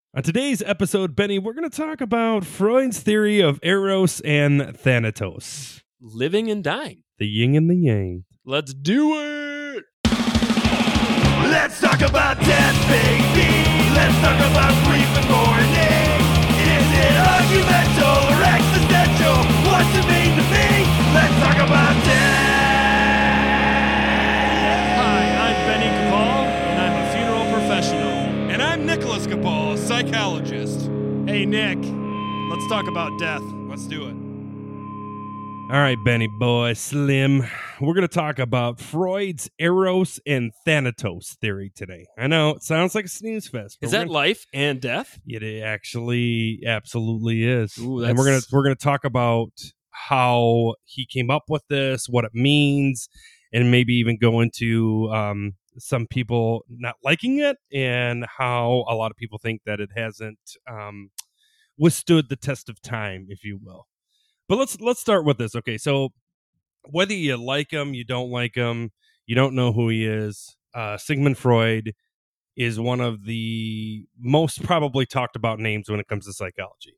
On today's episode, Benny, we're going to talk about Freud's theory of Eros and Thanatos. Living and dying. The yin and the yang. Let's do it! Let's talk about death, baby. Let's talk about grief and mourning. Is it argumental or existential? What's it mean to me? Let's talk about death. Hi, I'm Benny Capal, and I'm a funeral professional. And I'm Nicholas Capal, psychologist. Hey, Nick, let's talk about death. Let's do it. All right, Benny boy, Slim. We're going to talk about Freud's Eros and Thanatos theory today. I know, it sounds like a snooze fest. Is that life and death? It actually absolutely is. Ooh, and we're gonna talk about how he came up with this, what it means, and maybe even go into some people not liking it and how a lot of people think that it hasn't withstood the test of time, if you will. But let's start with this. Okay, so whether you like him, you don't like him, you don't know who he is, Sigmund Freud is one of the most probably talked about names when it comes to psychology.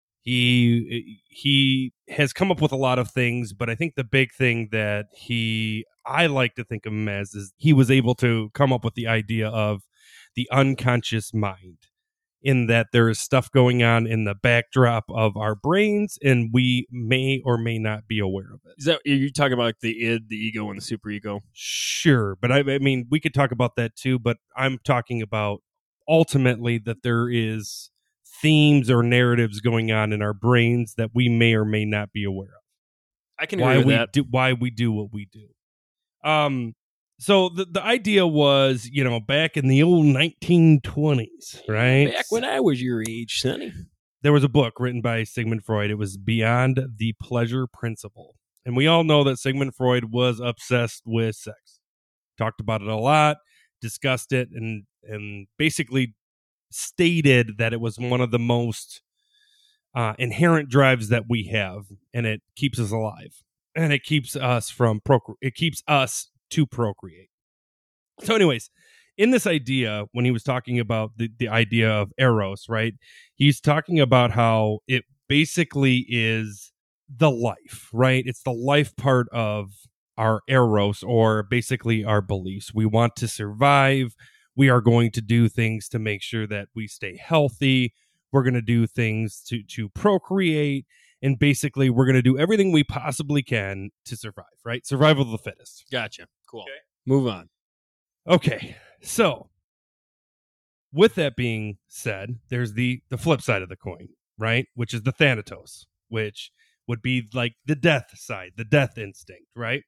He has come up with a lot of things, but I think the big thing that I like to think of him as is he was able to come up with the idea of the unconscious mind, in that there is stuff going on in the backdrop of our brains and we may or may not be aware of it. Is that you're talking about like the id, the ego, and the superego? Sure, but I mean, we could talk about that too, but I'm talking about ultimately that there is themes or narratives going on in our brains that we may or may not be aware of. I can agree with that. Why we do what we do. So the idea was, back in the old 1920s, right? Back when I was your age, Sonny. There was a book written by Sigmund Freud. It was Beyond the Pleasure Principle. And we all know that Sigmund Freud was obsessed with sex. Talked about it a lot, discussed it, and basically stated that it was one of the most inherent drives that we have, and it keeps us alive. And it keeps us to procreate. So anyways, in this idea, when he was talking about the idea of Eros, right, he's talking about how it basically is the life, right? It's the life part of our Eros, or basically our beliefs. We want to survive. We are going to do things to make sure that we stay healthy. We're going to do things to procreate. And basically, we're going to do everything we possibly can to survive, right? Survival of the fittest. Gotcha. Cool. Okay. Move on. Okay. So, with that being said, there's the flip side of the coin, right? Which is the Thanatos, which would be like the death side, the death instinct, right?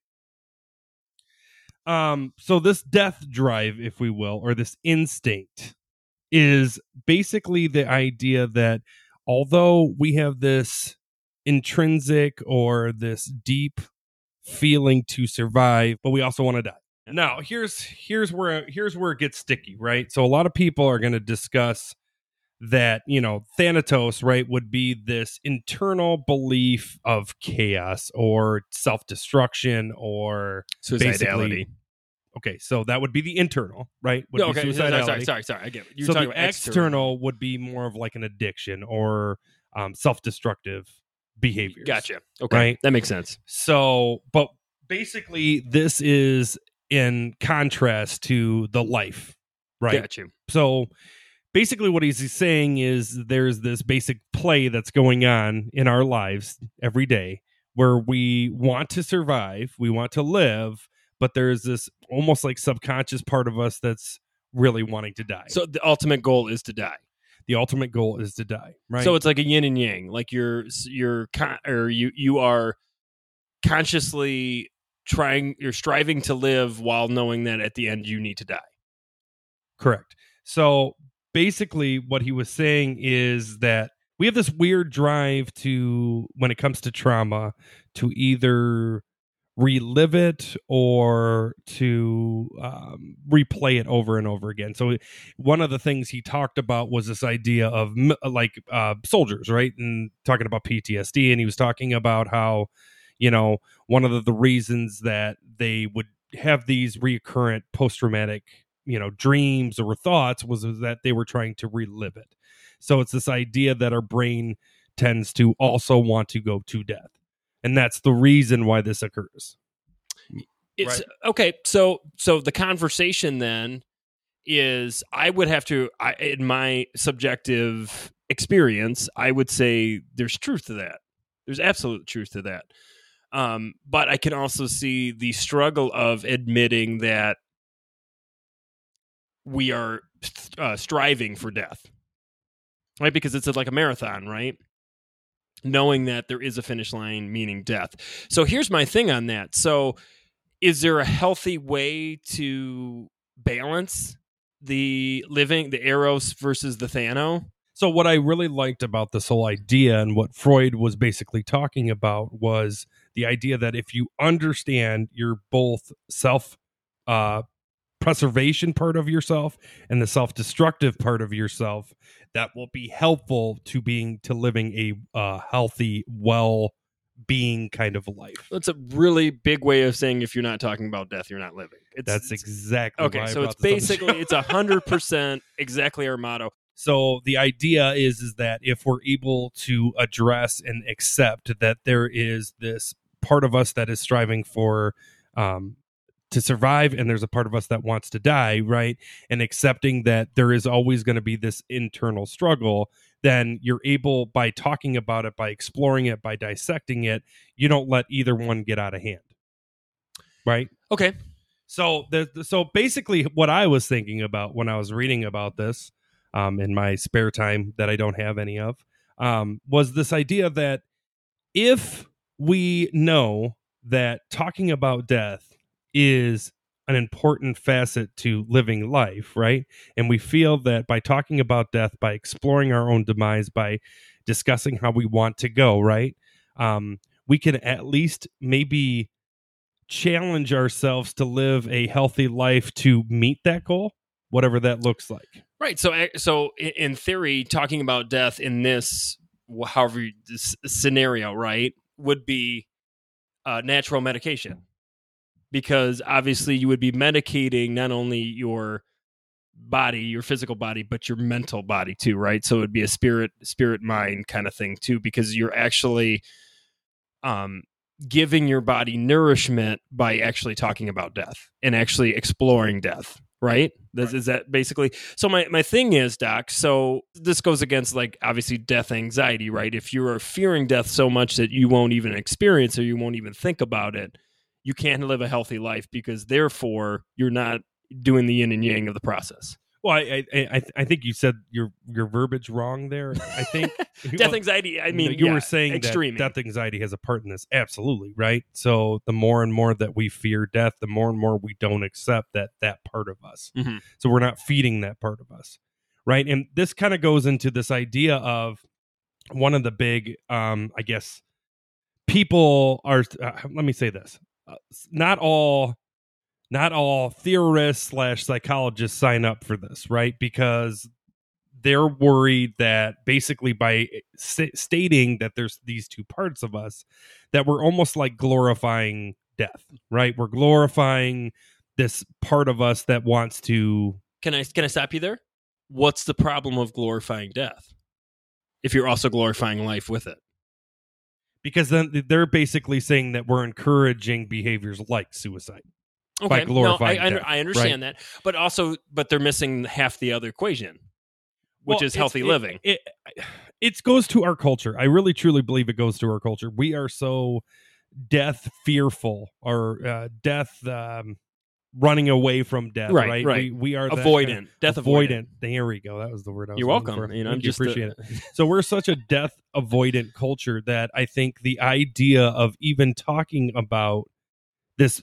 So this death drive, if we will, or this instinct, is basically the idea that although we have this intrinsic or this deep feeling to survive, but we also want to die. Now, here's where it gets sticky, right? So a lot of people are going to discuss that, Thanatos, right, would be this internal belief of chaos or self-destruction or Suicidality. Okay, so that would be the internal, right? No, okay, sorry. I get it. You're so talking the about external would be more of like an addiction or self-destructive behaviors. Gotcha. Okay, right? That makes sense. So, but basically, this is in contrast to the life, right? Gotcha. So, basically, what he's saying is there's this basic play that's going on in our lives every day where we want to survive, we want to live, but there's this almost like subconscious part of us that's really wanting to die. So the ultimate goal is to die. The ultimate goal is to die, right? So it's like a yin and yang. Like you are consciously you're striving to live while knowing that at the end you need to die. Correct. So basically what he was saying is that we have this weird drive to, when it comes to trauma, to either relive it or to replay it over and over again. So one of the things he talked about was this idea of soldiers, right? And talking about PTSD, and he was talking about how, one of the reasons that they would have these recurrent post-traumatic, dreams or thoughts was that they were trying to relive it. So it's this idea that our brain tends to also want to go to death. And that's the reason why this occurs. It's Right. okay. So the conversation then is, I would have to, in my subjective experience, I would say there's truth to that. There's absolute truth to that. But I can also see the struggle of admitting that we are striving for death, right? Because it's like a marathon, right? Knowing that there is a finish line, meaning death. So here's my thing on that. So is there a healthy way to balance the Eros versus the Thano? So what I really liked about this whole idea and what Freud was basically talking about was the idea that if you understand your both self preservation part of yourself and the self-destructive part of yourself, that will be helpful to living a healthy, well-being kind of life. That's a really big way of saying if you're not talking about death, you're not living. That's exactly okay. why So I it's brought this up. basically it's 100% exactly our motto. So the idea is that if we're able to address and accept that there is this part of us that is striving for to survive, and there's a part of us that wants to die, right? And accepting that there is always going to be this internal struggle, then you're able, by talking about it, by exploring it, by dissecting it, you don't let either one get out of hand, right? Okay. So basically what I was thinking about when I was reading about this in my spare time that I don't have any of, was this idea that if we know that talking about death is an important facet to living life, right? And we feel that by talking about death, by exploring our own demise, by discussing how we want to go, right? We can at least maybe challenge ourselves to live a healthy life to meet that goal, whatever that looks like. Right. So in theory, talking about death in this, this scenario, right, would be natural medication, because obviously you would be medicating not only your body, your physical body, but your mental body too, right? So it would be a spirit mind kind of thing too, because you're actually giving your body nourishment by actually talking about death and actually exploring death, right? Is that basically? So my thing is, Doc, so this goes against, like, obviously death anxiety, right? If you are fearing death so much that you won't even experience or you won't even think about it, you can't live a healthy life, because therefore you're not doing the yin and yang of the process. Well, I think you said your verbiage wrong there. I think Death anxiety, I mean, you were saying extreme. that death anxiety has a part in this. Absolutely, right? So the more and more that we fear death, the more and more we don't accept that part of us. Mm-hmm. So we're not feeding that part of us, right? And this kind of goes into this idea of one of the big, I guess, people are, let me say this. Not all theorists / psychologists sign up for this, right? Because they're worried that basically by stating that there's these two parts of us, that we're almost like glorifying death, right? We're glorifying this part of us that wants to. Can I stop you there? What's the problem of glorifying death if you're also glorifying life with it? Because then they're basically saying that we're encouraging behaviors like suicide. Okay, by glorifying no, death, I understand that, but they're missing half the other equation, which is healthy living. It goes to our culture. I really truly believe it goes to our culture. We are so death fearful, or death running away from death. Right. We are avoidant, death avoidant. There we go. That was the word I was You're welcome. for. I'm just appreciate it. So we're such a death avoidant culture that I think the idea of even talking about this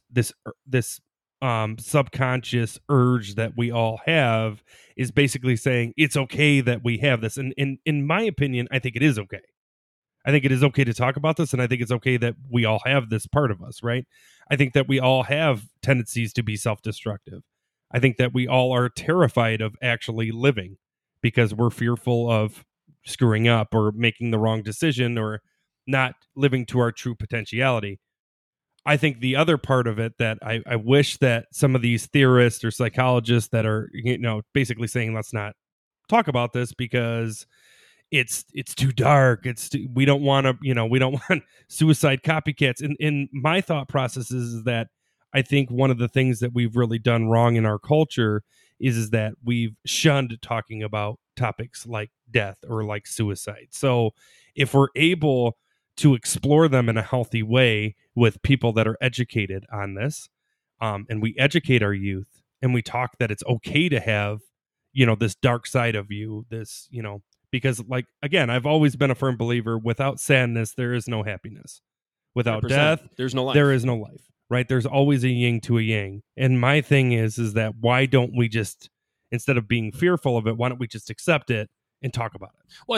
subconscious urge that we all have is basically saying it's okay that we have this. And in my opinion, I think it is okay. I think it is okay to talk about this, and I think it's okay that we all have this part of us, right? I think that we all have tendencies to be self-destructive. I think that we all are terrified of actually living because we're fearful of screwing up or making the wrong decision or not living to our true potentiality. I think the other part of it that I wish that some of these theorists or psychologists that are, basically saying let's not talk about this because it's too dark. We don't want to, we don't want suicide copycats. And my thought process is that I think one of the things that we've really done wrong in our culture is that we've shunned talking about topics like death or like suicide. So if we're able to explore them in a healthy way with people that are educated on this, and we educate our youth and we talk that it's okay to have, this dark side of you, this, because like, again, I've always been a firm believer, without sadness, there is no happiness. Without 100%. death, There's no life. there is no life, right? There's always a yin to a yang. And my thing is that why don't we just, instead of being fearful of it, why don't we just accept it and talk about it? Well,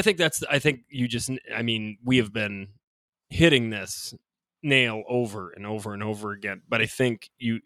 we have been hitting this nail over and over and over again. But I think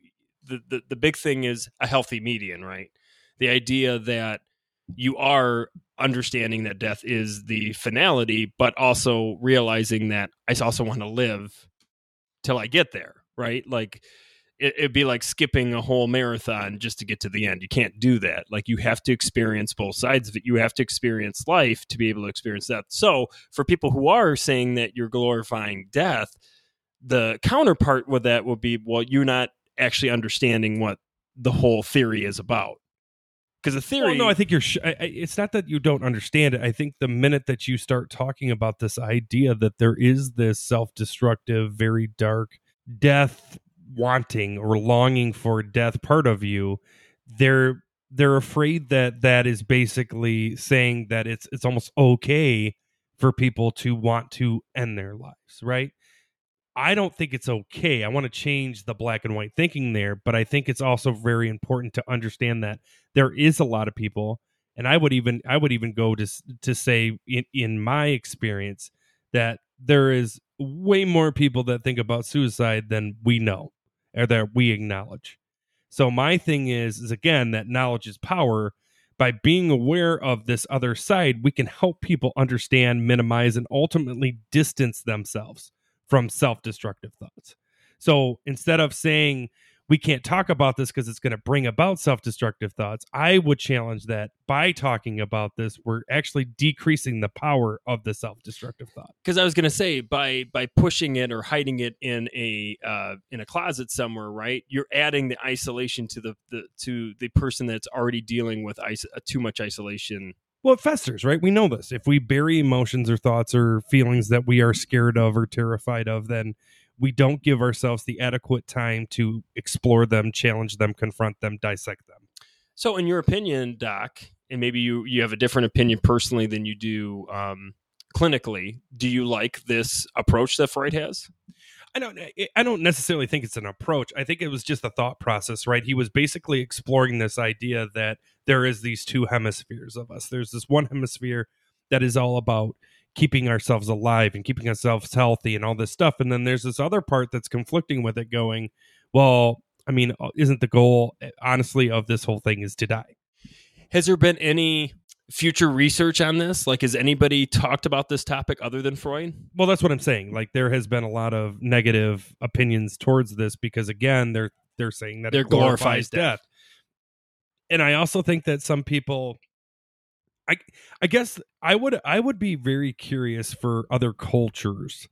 the big thing is a healthy median, right? The idea that you are understanding that death is the finality, but also realizing that I also want to live till I get there, right? Like it'd be like skipping a whole marathon just to get to the end. You can't do that. Like you have to experience both sides of it. You have to experience life to be able to experience death. So for people who are saying that you're glorifying death, the counterpart with that will be, well, you're not actually understanding what the whole theory is about. Because the theory... Well, no, I think it's not that you don't understand it. I think the minute that you start talking about this idea that there is this self-destructive, very dark death wanting or longing for death part of you, they're afraid that is basically saying that it's almost okay for people to want to end their lives, right? I don't think it's okay. I want to change the black and white thinking there, but I think it's also very important to understand that there is a lot of people, and I would even go to say in my experience that there is way more people that think about suicide than we know or that we acknowledge. So my thing is again that knowledge is power. By being aware of this other side, we can help people understand, minimize, and ultimately distance themselves from self-destructive thoughts. So instead of saying we can't talk about this because it's going to bring about self-destructive thoughts, I would challenge that by talking about this, we're actually decreasing the power of the self-destructive thought. Because I was going to say, by pushing it or hiding it in a closet somewhere, right? You're adding the isolation to the person that's already dealing with too much isolation. Well, it festers, right? We know this. If we bury emotions or thoughts or feelings that we are scared of or terrified of, then we don't give ourselves the adequate time to explore them, challenge them, confront them, dissect them. So in your opinion, Doc, and maybe you have a different opinion personally than you do clinically, do you like this approach that Freud has? I don't necessarily think it's an approach. I think it was just a thought process, right? He was basically exploring this idea that there is these two hemispheres of us. There's this one hemisphere that is all about keeping ourselves alive and keeping ourselves healthy and all this stuff. And then there's this other part that's conflicting with it going, well, I mean, isn't the goal, honestly, of this whole thing is to die? Has there been any future research on this? Like, has anybody talked about this topic other than Freud? Well, that's what I'm saying. Like, there has been a lot of negative opinions towards this because, again, they're saying that it glorifies death. And I also think that some people, I guess I would be very curious for other cultures,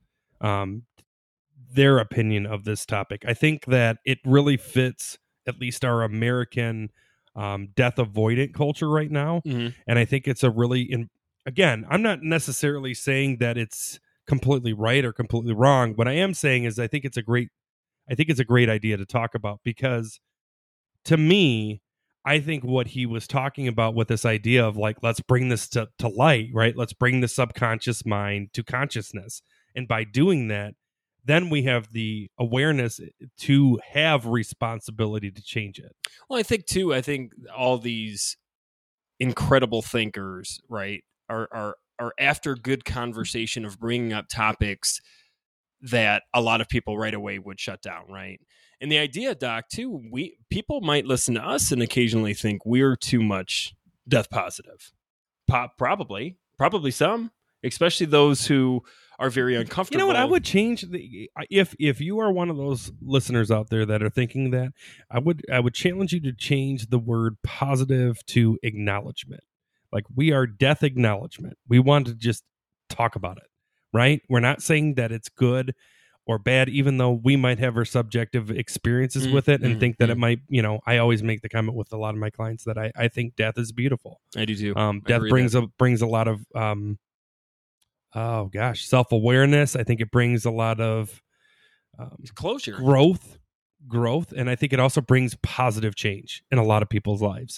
their opinion of this topic. I think that it really fits at least our American death avoidant culture right now. Mm-hmm. And I think it's again, I'm not necessarily saying that it's completely right or completely wrong. What I am saying is I think it's a great idea to talk about, because to me, I think what he was talking about with this idea of like, let's bring this to light, right? Let's bring the subconscious mind to consciousness. And by doing that, then we have the awareness to have responsibility to change it. Well, I think all these incredible thinkers, right, are after good conversation of bringing up topics that a lot of people right away would shut down, right? And the idea, Doc, too, people might listen to us and occasionally think we're too much death positive. Probably some, especially those who are very uncomfortable. You know what? I would change if you are one of those listeners out there that are thinking that, I would challenge you to change the word positive to acknowledgement. Like, we are death acknowledgement. We want to just talk about it, right? We're not saying that it's good or bad, even though we might have our subjective experiences with it and think that it might, I always make the comment with a lot of my clients that I think death is beautiful. I do too. Death brings a lot of, self-awareness. I think it brings a lot of closure, growth. And I think it also brings positive change in a lot of people's lives.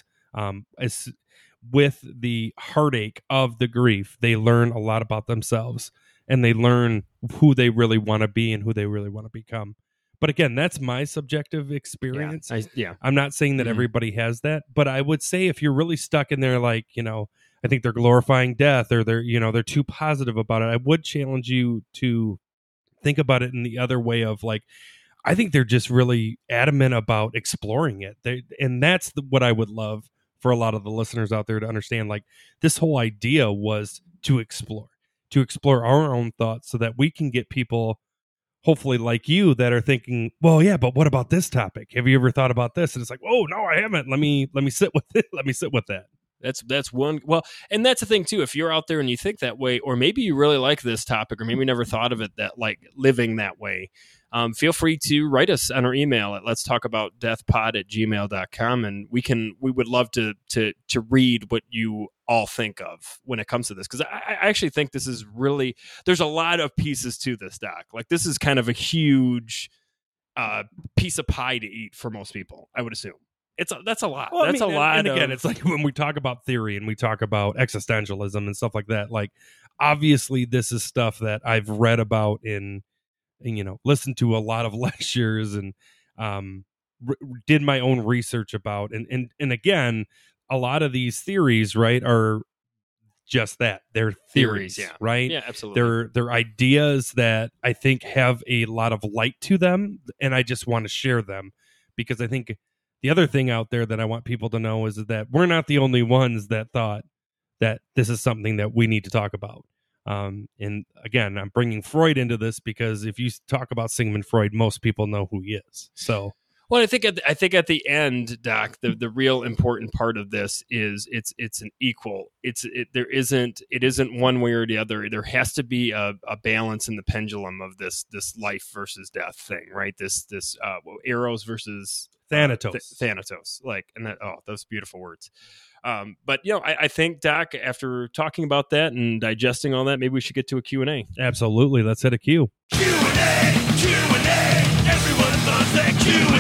With the heartache of the grief, they learn a lot about themselves. And they learn who they really want to be and who they really want to become. But again, that's my subjective experience. I'm not saying that everybody has that, but I would say if you're really stuck in there, like, I think they're glorifying death or they're too positive about it, I would challenge you to think about it in the other way of like, I think they're just really adamant about exploring it. And that's what I would love for a lot of the listeners out there to understand. Like, this whole idea was to explore our own thoughts so that we can get people, hopefully like you, that are thinking, well, yeah, but what about this topic? Have you ever thought about this? And it's like, oh, no, I haven't. Let me sit with it. Let me sit with that. That's one. Well, and that's the thing too. If you're out there and you think that way, or maybe you really like this topic, or maybe you never thought of it that like living that way, feel free to write us on our email at letstalkaboutdeathpod@gmail.com, and we would love to read what you all think of when it comes to this, because I actually think this is really, there's a lot of pieces to this, Doc. Like, this is kind of a huge piece of pie to eat for most people, I would assume. That's a lot. Well, that's a lot. And again, it's like when we talk about theory and we talk about existentialism and stuff like that, like, obviously this is stuff that I've read about and listened to a lot of lectures and did my own research about. And again, a lot of these theories, right, are just that. They're theories, yeah. Right? Yeah, absolutely. They're ideas that I think have a lot of light to them, and I just want to share them, because I think the other thing out there that I want people to know is that we're not the only ones that thought that this is something that we need to talk about. And again, I'm bringing Freud into this because if you talk about Sigmund Freud, most people know who he is. So, well, I think at the end, Doc, the real important part of this is it's an equal. It isn't one way or the other. There has to be a balance in the pendulum of this life versus death thing, right? This Eros versus Thanatos, like, and that, those beautiful words. But I think, Doc, after talking about that and digesting all that, maybe we should get to a Q&A. Absolutely, let's hit a Q. Q&A, everyone loves that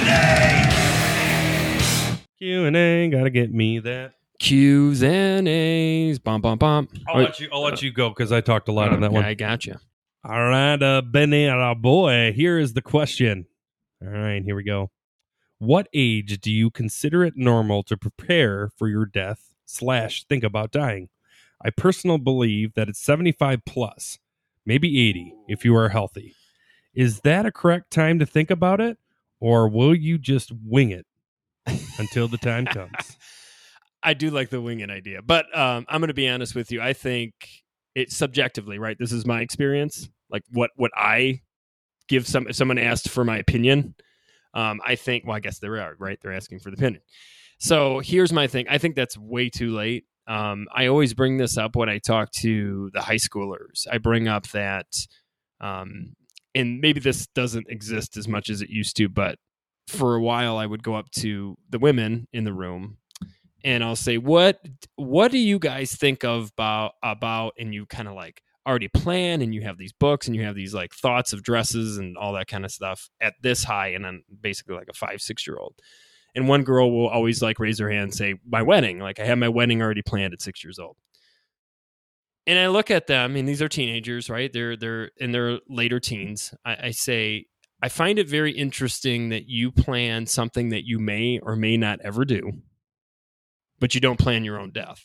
Q&A, gotta get me that. Q's and A's, bum bum bum. I'll let you go because I talked a lot on that one. I got you. All right, Benny, boy, here is the question. All right, here we go. What age do you consider it normal to prepare for your death / think about dying? I personally believe that it's 75 plus, maybe 80 if you are healthy. Is that a correct time to think about it, or will you just wing it until the time comes? I do like the wing it idea, but I'm going to be honest with you. I think it's subjectively, right? This is my experience. Like what I give if someone asked for my opinion, I think, well, I guess they are, right? They're asking for the opinion. So here's my thing. I think that's way too late. I always bring this up when I talk to the high schoolers. I bring up that, and maybe this doesn't exist as much as it used to, but for a while I would go up to the women in the room and I'll say, what do you guys think about, and you kind of like already plan and you have these books and you have these like thoughts of dresses and all that kind of stuff at this high, and I'm basically like a 5-6 year old. And one girl will always like raise her hand and say, my wedding, like I have my wedding already planned at 6 years old. And I look at them, and these are teenagers, right? They're in their later teens. I say, I find it very interesting that you plan something that you may or may not ever do, but you don't plan your own death.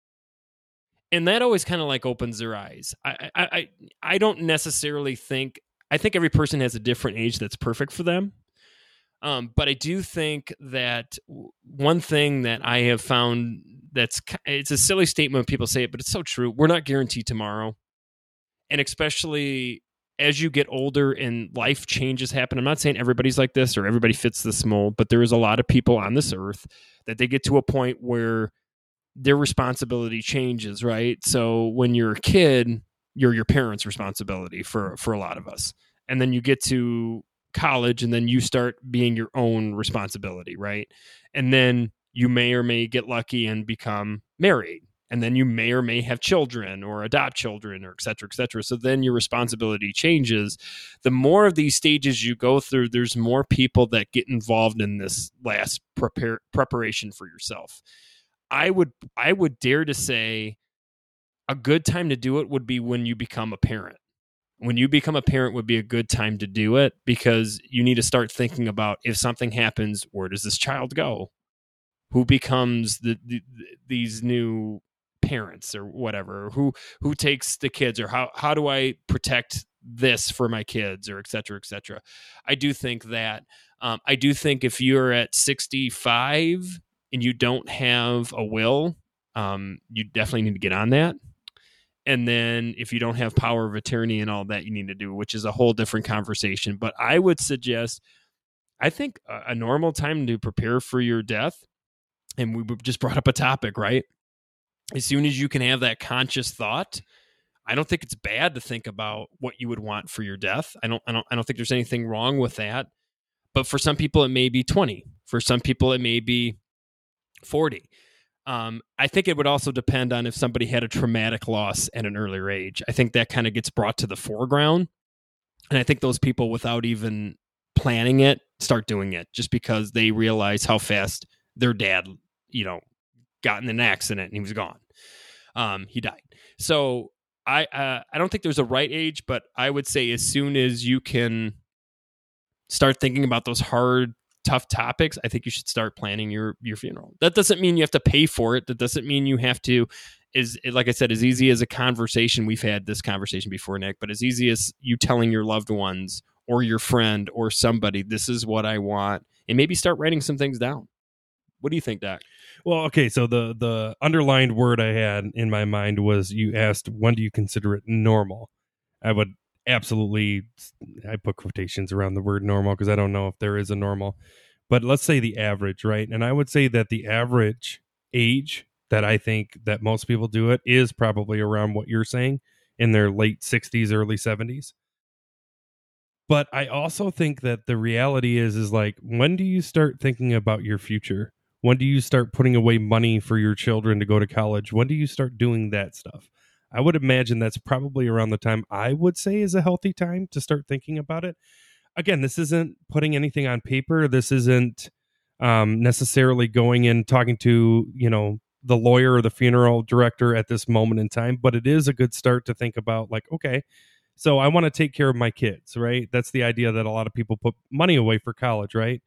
And that always kind of like opens their eyes. I don't necessarily think, I think every person has a different age that's perfect for them. But I do think that one thing that I have found it's a silly statement when people say it, but it's so true. We're not guaranteed tomorrow. And especially as you get older and life changes happen. I'm not saying everybody's like this or everybody fits this mold, but there is a lot of people on this earth that they get to a point where their responsibility changes, right? So when you're a kid, you're your parents' responsibility for a lot of us. And then you get to college and then you start being your own responsibility, right? And then you may or may get lucky and become married. And then you may or may have children or adopt children or et cetera, et cetera. So then your responsibility changes. The more of these stages you go through, there's more people that get involved in this last preparation for yourself. I would dare to say a good time to do it would be when you become a parent. When you become a parent would be a good time to do it, because you need to start thinking about, if something happens, where does this child go? Who becomes these new parents or whatever? Who takes the kids, or how do I protect this for my kids, or et cetera, et cetera. I do think that. I do think if you're at 65 and you don't have a will, you definitely need to get on that. And then if you don't have power of attorney and all that, you need to do, which is a whole different conversation. But I would suggest, I think a normal time to prepare for your death, and we just brought up a topic, right? As soon as you can have that conscious thought, I don't think it's bad to think about what you would want for your death. I don't think there's anything wrong with that. But for some people, it may be 20. For some people, it may be 40. I think it would also depend on if somebody had a traumatic loss at an earlier age. I think that kind of gets brought to the foreground. And I think those people, without even planning it, start doing it just because they realize how fast their dad, got in an accident and he was gone. He died. So I don't think there's a right age, but I would say as soon as you can start thinking about those hard, tough topics, I think you should start planning your funeral. That doesn't mean you have to pay for it. That doesn't mean you have to, like I said, as easy as a conversation. We've had this conversation before, Nick, but as easy as you telling your loved ones or your friend or somebody, this is what I want, and maybe start writing some things down. What do you think, Doc? Well, okay, so the underlined word I had in my mind was, you asked, when do you consider it normal? I would absolutely, I put quotations around the word normal because I don't know if there is a normal, but let's say the average, right? And I would say that the average age that I think that most people do it is probably around what you're saying, in their late 60s, early 70s. But I also think that the reality is like, when do you start thinking about your future? When do you start putting away money for your children to go to college? When do you start doing that stuff? I would imagine that's probably around the time I would say is a healthy time to start thinking about it. Again, this isn't putting anything on paper. This isn't necessarily going in talking to, the lawyer or the funeral director at this moment in time, but it is a good start to think about, like, okay, so I want to take care of my kids, right? That's the idea that a lot of people put money away for college, right?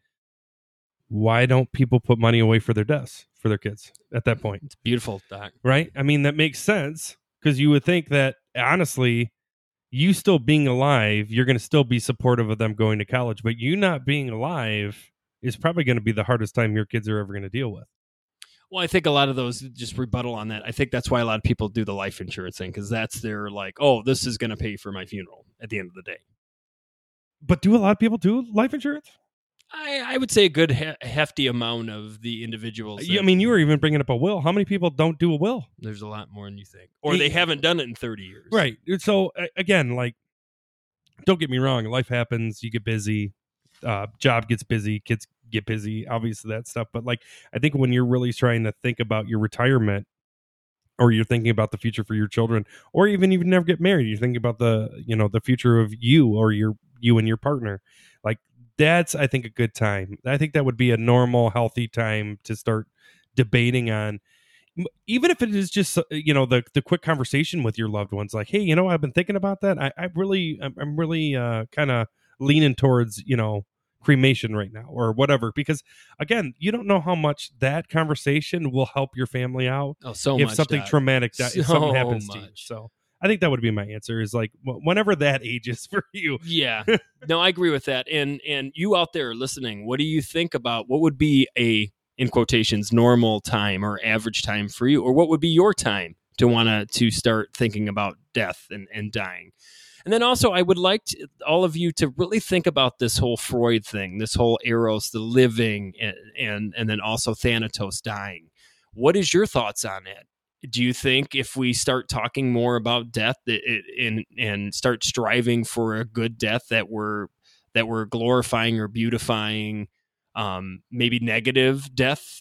Why don't people put money away for their deaths, for their kids at that point? It's beautiful, Doc. Right? I mean, that makes sense, because you would think that, honestly, you still being alive, you're going to still be supportive of them going to college, but you not being alive is probably going to be the hardest time your kids are ever going to deal with. Well, I think a lot of those, just rebuttal on that, I think that's why a lot of people do the life insurance thing, because that's their, like, oh, this is going to pay for my funeral at the end of the day. But do a lot of people do life insurance? I would say a good hefty amount of the individuals. I mean, you were even bringing up a will. How many people don't do a will? There's a lot more than you think. Or they haven't done it in 30 years. Right. So, again, like, don't get me wrong. Life happens. You get busy. Job gets busy. Kids get busy. Obviously, that stuff. But, like, I think when you're really trying to think about your retirement, or you're thinking about the future for your children, or even you never get married, you're thinking about the future of you, or you and your partner. Like, that's, I think, a good time. I think that would be a normal, healthy time to start debating on, even if it is just, the quick conversation with your loved ones. Like, hey, I've been thinking about that. I'm really kind of leaning towards, cremation right now, or whatever, because again, you don't know how much that conversation will help your family out. Oh, so if much, something Dad. traumatic, if something happens much. to you. So I think that would be my answer, is like, whenever that age is for you. Yeah. No, I agree with that. And you out there listening, what do you think about what would be a, in quotations, normal time or average time for you? Or what would be your time to start thinking about death and dying? And then also, I would like all of you to really think about this whole Freud thing, this whole Eros, the living, and then also Thanatos, dying. What is your thoughts on it? Do you think if we start talking more about death and start striving for a good death, that we're glorifying or beautifying maybe negative death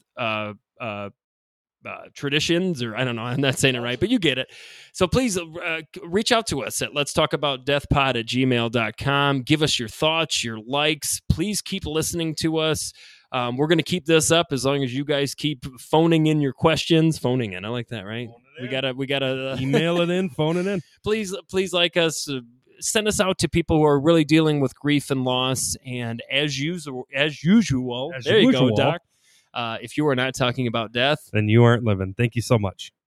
traditions, or I don't know, I'm not saying it right, but you get it. So please reach out to us at letstalkaboutdeathpod@gmail.com. Give us your thoughts, your likes. Please keep listening to us. We're going to keep this up as long as you guys keep phoning in your questions. Phoning in, I like that, right? We gotta email it in, phone it in. Please like us. Send us out to people who are really dealing with grief and loss. And as usual, there you go, Doc. If you are not talking about death, then you aren't living. Thank you so much.